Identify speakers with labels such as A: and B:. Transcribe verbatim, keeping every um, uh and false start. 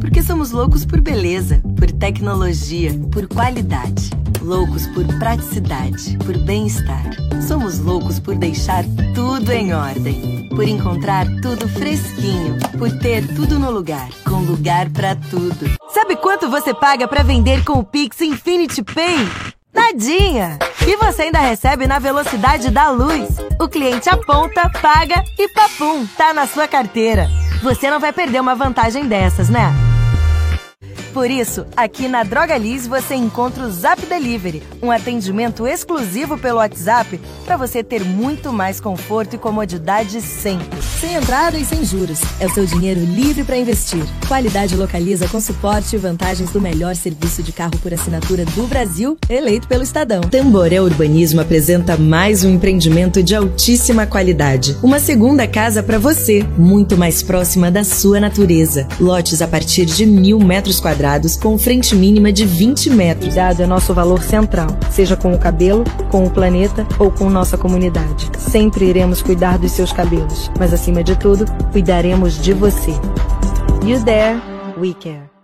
A: Porque somos loucos por beleza, por tecnologia, por qualidade. Loucos por praticidade, por bem-estar. Somos loucos por deixar tudo em ordem. Por encontrar tudo fresquinho. Por ter tudo no lugar, com lugar pra tudo. Sabe quanto você paga pra vender com o Pix Infinity Pay? Nadinha! E você ainda recebe na velocidade da luz. O cliente aponta, paga e papum, tá na sua carteira. Você não vai perder uma vantagem dessas, né? Por isso, aqui na Drogalize você encontra o Zap Delivery, um atendimento exclusivo pelo WhatsApp para você ter muito mais conforto e comodidade sempre.
B: Sem entrada e sem juros. É o seu dinheiro livre para investir. Qualidade Localiza com suporte e vantagens do melhor serviço de carro por assinatura do Brasil, eleito pelo Estadão.
C: Tamboré Urbanismo apresenta mais um empreendimento de altíssima qualidade. Uma segunda casa para você, muito mais próxima da sua natureza. Lotes a partir de mil metros quadrados com frente mínima de vinte metros.
D: Cuidado é nosso valor central, seja com o cabelo, com o planeta ou com nossa comunidade. Sempre iremos cuidar dos seus cabelos, mas acima de tudo, cuidaremos de você. You there, we care.